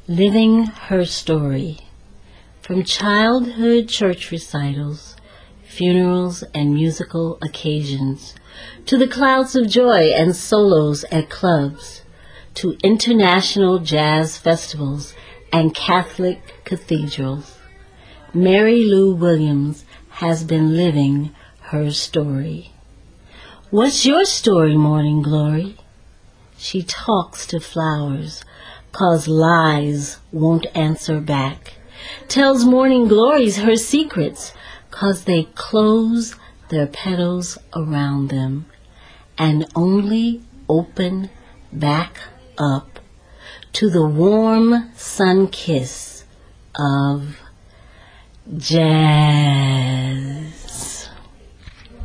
Living Her Story. From childhood church recitals, funerals, and musical occasions, to the clouds of joy and solos at clubs, to international jazz festivals and Catholic cathedrals, Mary Lou Williams has been living her story. What's your story, Morning Glory? She talks to flowers, 'cause lies won't answer back. Tells Morning Glories her secrets, 'cause they close their petals around them and only open back up to the warm sun kiss of jazz.